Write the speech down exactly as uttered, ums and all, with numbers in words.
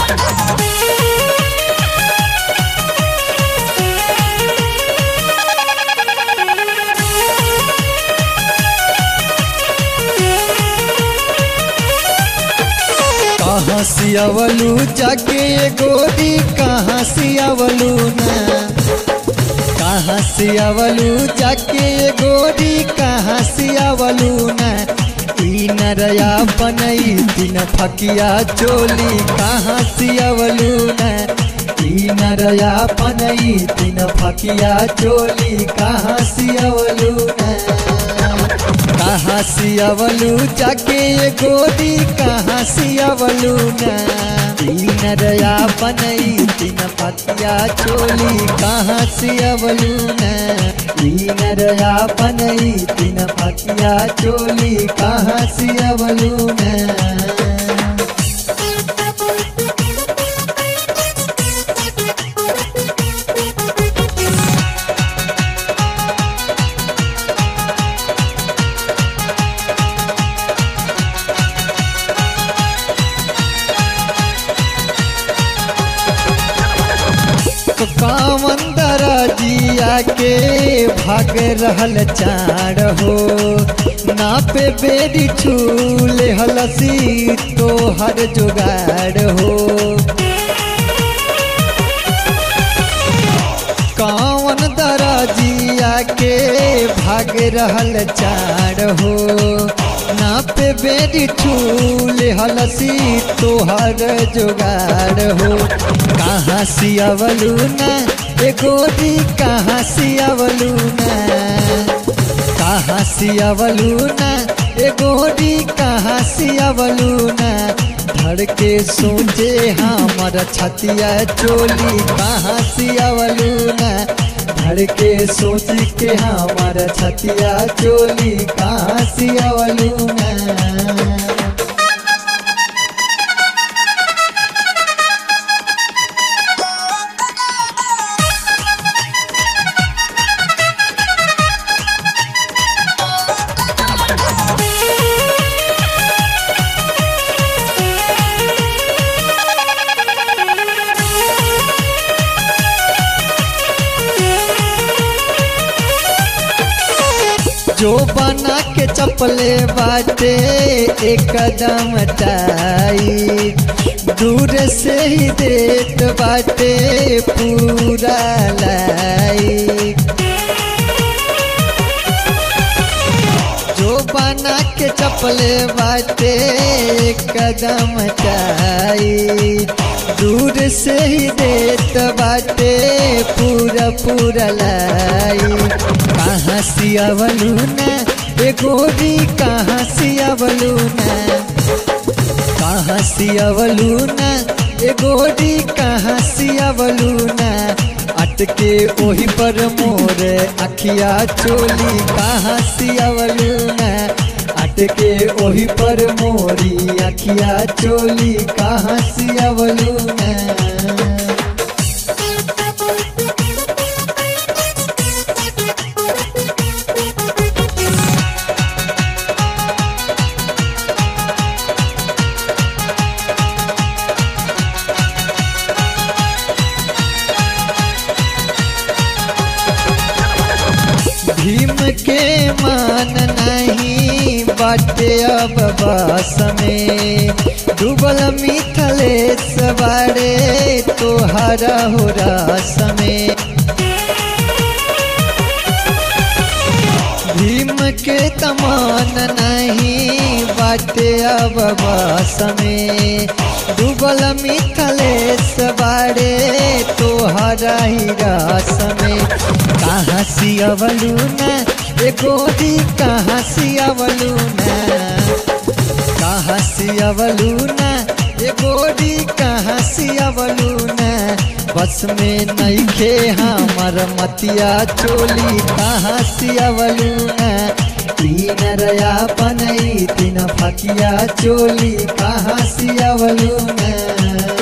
कहाँ सियावलू जाके गोरी कहाँ सियावलू ना, कहाँ सियावलू जाके गोरी कहाँ सियावलू ना। ई नरया बनई दिन फकिया चोली कहाँ सियावलू ना। ई नरया बनई दिन फकिया चोली कहाँ सियावलू ना। कहाँ सियावलू जाके गोरी कहाँ सियावलू ना। नरया बनई दिन फकिया चोली कहाँ सियावलू ना। नरया बनई दिन फकिया चोली कहाँ सियावलू ना। कावन दरजिया के भाग रहल चार हो, नापे बेरी छूले हलसी तो हर जुगाड़ हो। कावन दरजिया के भाग रहल चार हो, नापे बेरी छूले हलसी तो हर जुगाड़ हो। कहाँ सियावलू ना ए गोरी कहाँ सियावलू ना। कहाँ सियावलू ना ए गोरी कहाँ सियावलू ना। धड़ के सोचे हमर छतिया चोली कहाँ सियावलू ना। धड़ के सोच के हमर छतिया चोली कहाँ सियावलू ना। जो बना के चपले बाटे एक कदम टाई, दूर से ही देत बाटे पूरा लाई। जो बना के चपले बाटे एक कदम टाई, दूर से ही देत बाटे पूरा पूरा लाई। कहाँ सियावलू ना ए गोरी कहाँ सियावलू ना। कहाँ सियावलू ना ए गोरी कहाँ सियावलू ना। अटके ओही पर मोर अखिया चोली कहाँ सियावलू ना। अटके ओही पर मोरी अखिया चोली कहाँ सियावलू ना। भीम के मान नहीं बाटे अब बस में, डूबल मिथलेश बारे तोहरा हो रस में। भीम के तमान नहीं बाटे अब बस में, डूबल मिथलेश बारे तोहरा ही रस में। कहाँ सियावलू ना ए गोरी कहाँ सियावलू ना। कहाँ सियावलू ना ए गोरी कहाँ सियावलू ना। बस में नइखे हमर मतिया चोली कहाँ सियावलू ना। तीन रया बनई तीन फकिया चोली कहाँ सियावलू ना।